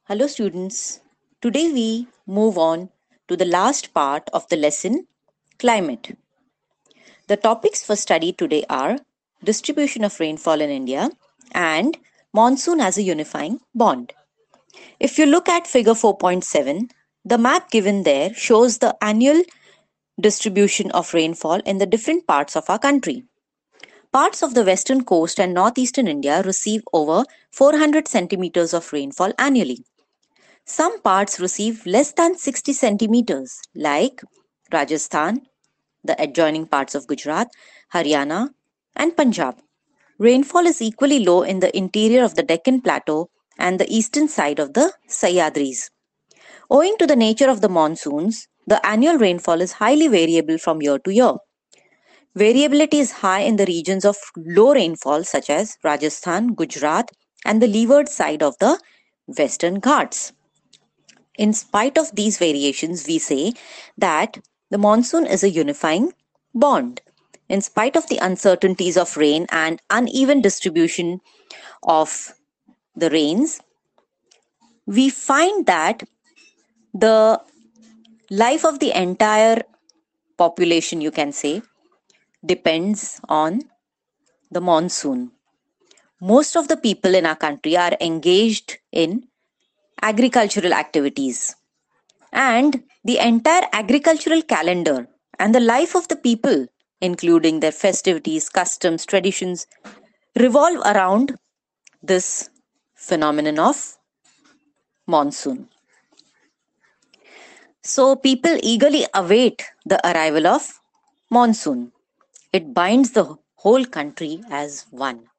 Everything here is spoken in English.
Hello, students. Today we move on to the last part of the lesson climate. The topics for study today are distribution of rainfall in India and monsoon as a unifying bond. If you look at figure 4.7, the map given there shows the annual distribution of rainfall in the different parts of our country. Parts of the western coast and northeastern India receive over 400 centimeters of rainfall annually. Some parts receive less than 60 centimeters, like Rajasthan, the adjoining parts of Gujarat, Haryana, and Punjab. Rainfall is equally low in the interior of the Deccan Plateau and the eastern side of the Sahyadris. Owing to the nature of the monsoons, the annual rainfall is highly variable from year to year. Variability is high in the regions of low rainfall such as Rajasthan, Gujarat, and the leeward side of the Western Ghats. In spite of these variations, we say that the monsoon is a unifying bond. In spite of the uncertainties of rain and uneven distribution of the rains, we find that the life of the entire population, you can say, depends on the monsoon. Most of the people in our country are engaged in agricultural activities. And the entire agricultural calendar and the life of the people, including their festivities, customs, traditions, revolve around this phenomenon of monsoon. So people eagerly await the arrival of monsoon. It binds the whole country as one.